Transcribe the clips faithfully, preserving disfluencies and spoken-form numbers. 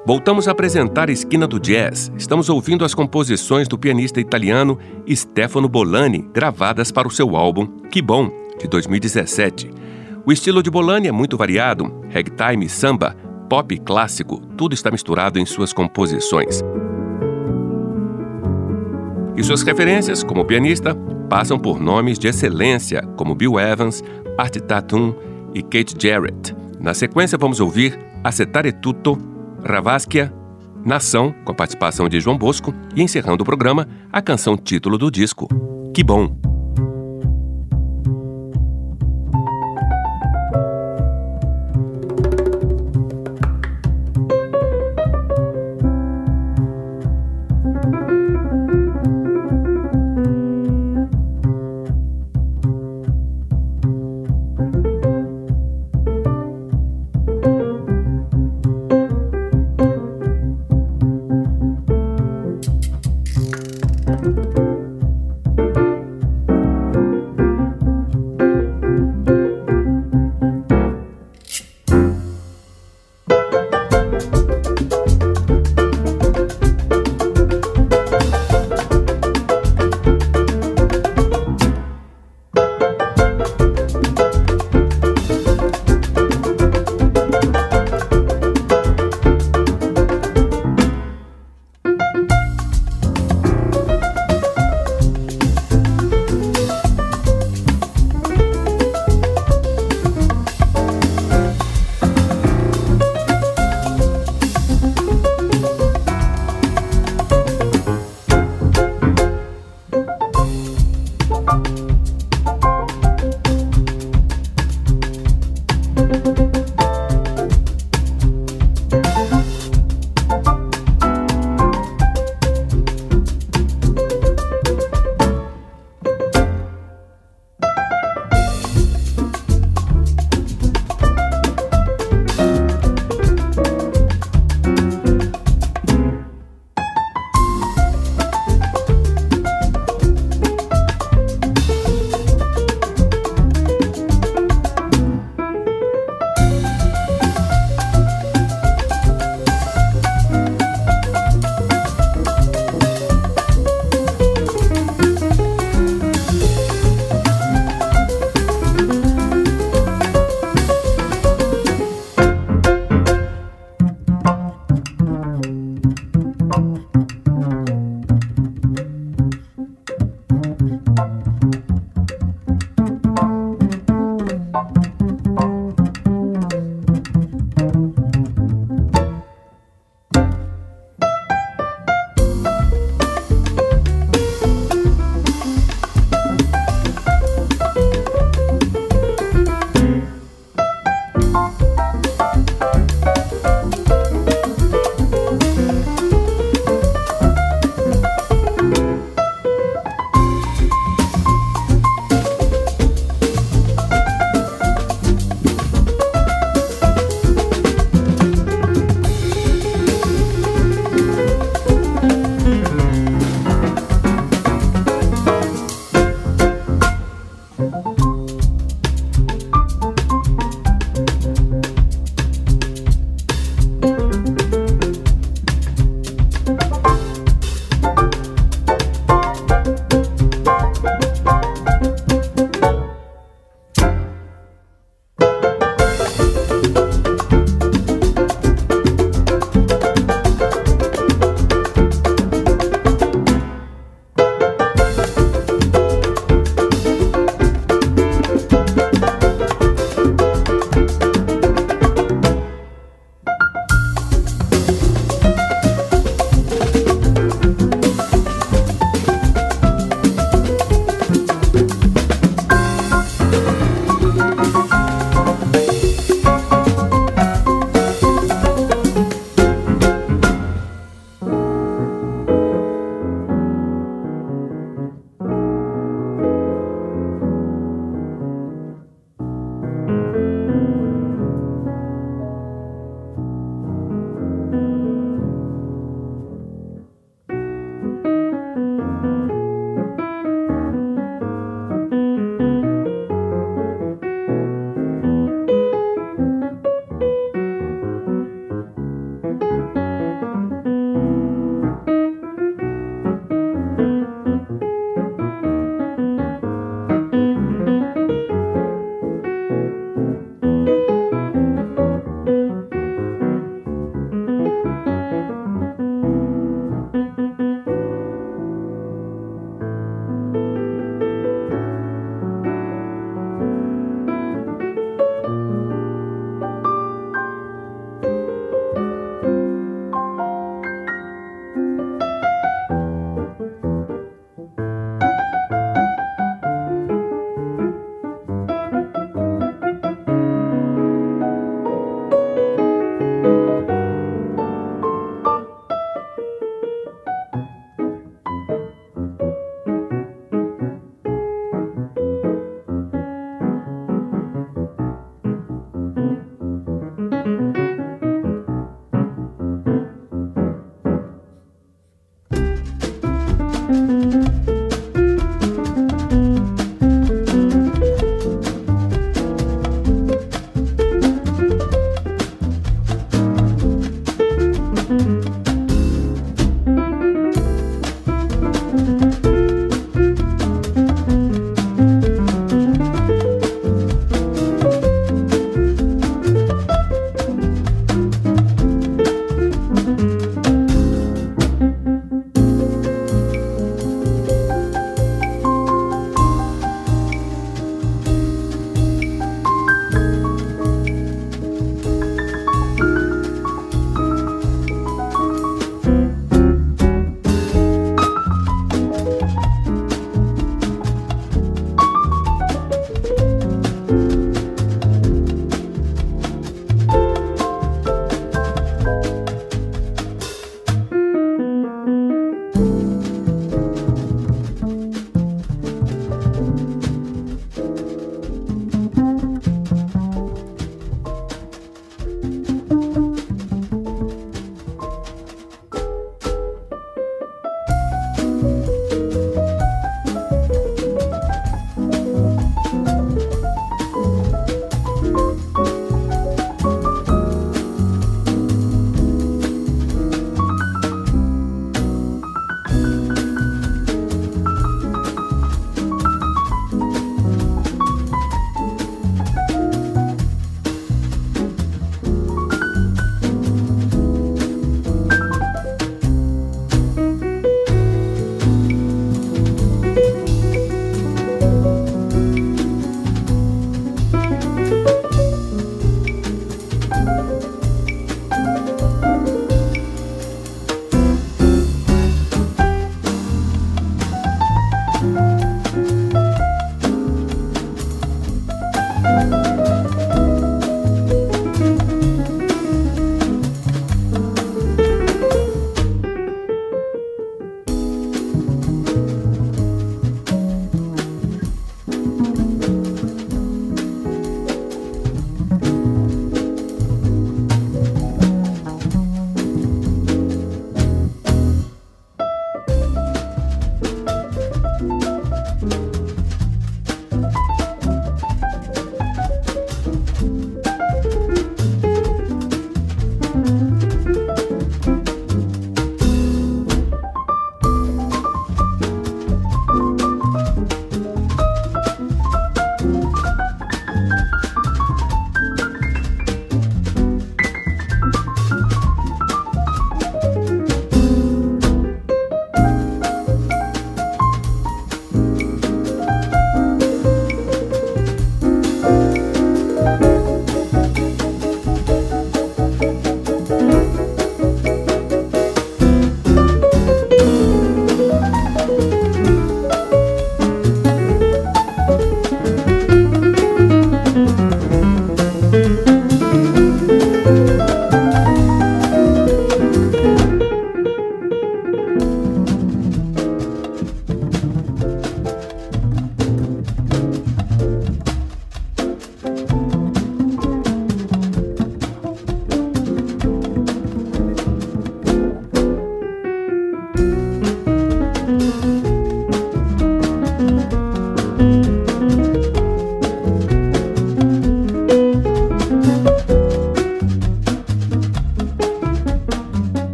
Voltamos a apresentar a Esquina do Jazz. Estamos ouvindo as composições do pianista italiano Stefano Bollani, gravadas para o seu álbum Que Bom, de dois mil e dezessete. O estilo de Bollani é muito variado, ragtime, samba, pop clássico, tudo está misturado em suas composições. E suas referências, como pianista, passam por nomes de excelência, como Bill Evans, Art Tatum e Keith Jarrett. Na sequência, vamos ouvir Accettare Tutto, Ravaskia, Nação, com a participação de João Bosco, e encerrando o programa, a canção título do disco, Que Bom.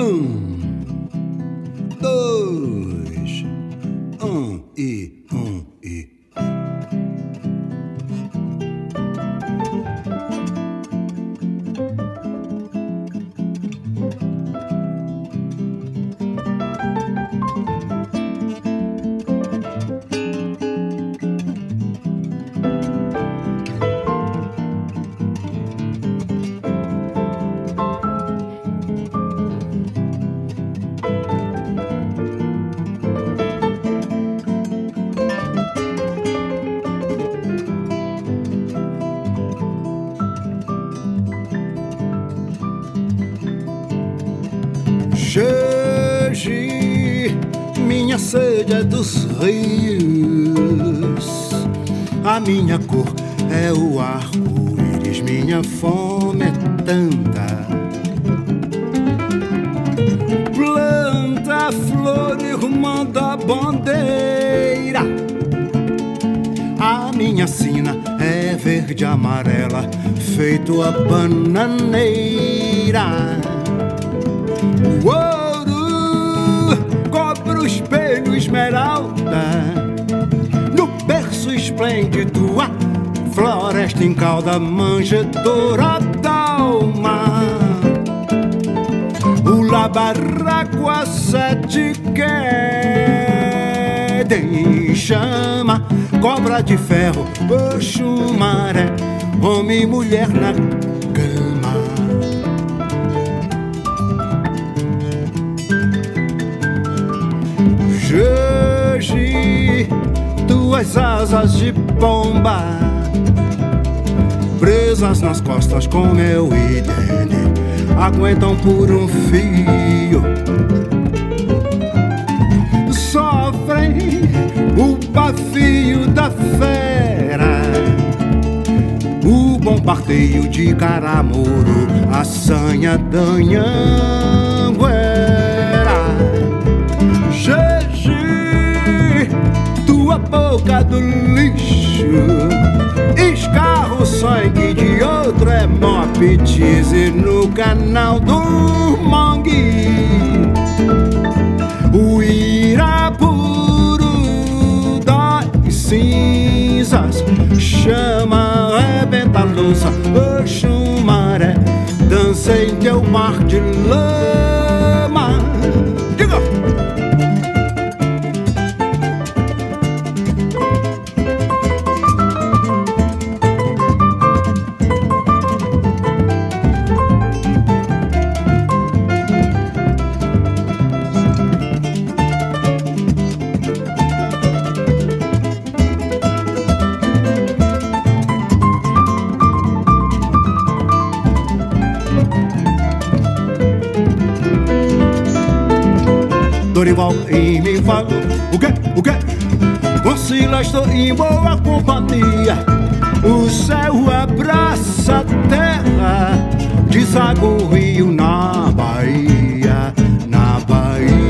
Um, dois, um e um e. Hoje minha sede é dos rios, a minha cor é o arco-íris, minha fome é tanta. Planta a flor, irmã da bandeira, a minha sina é verde e amarela, feito a bananeira. O ouro cobre o espelho esmeralda, no berço esplêndido a floresta em cauda, manjedoura d'alma. O labarraco a sete quedem chama, cobra de ferro, Oxumaré, homem e mulher na cama. Hoje duas asas de pomba presas nas costas com meu idende aguentam por um fio, sofrem o bafio da fera, o bombardeio de Caramuru, a sanha d'Anhanguera. Gigi, tua boca do lixo escarra o sangue de outro hemoptise no canal do Mangue. O Irapuru das cinzas chama, rebenta a louça, Oxumaré, dança em teu mar de lama. Diga! Dorival e me falou, o quê, o quê? Concila, estou em boa companhia. O céu abraça a terra, deságua o rio na Bahia, na Bahia.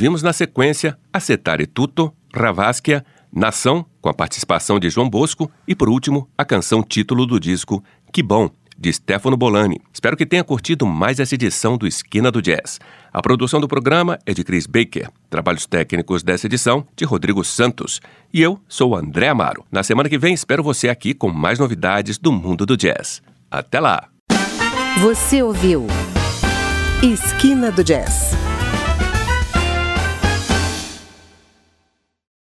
ouvimos na sequência Acetare Tutto, Ravaskia, Nação, com a participação de João Bosco, e por último, a canção título do disco Que Bom, de Stefano Bolani. Espero que tenha curtido mais essa edição do Esquina do Jazz. A produção do programa é de Chris Baker, trabalhos técnicos dessa edição de Rodrigo Santos. E eu sou o André Amaro. Na semana que vem espero você aqui com mais novidades do mundo do jazz. Até lá! Você ouviu Esquina do Jazz.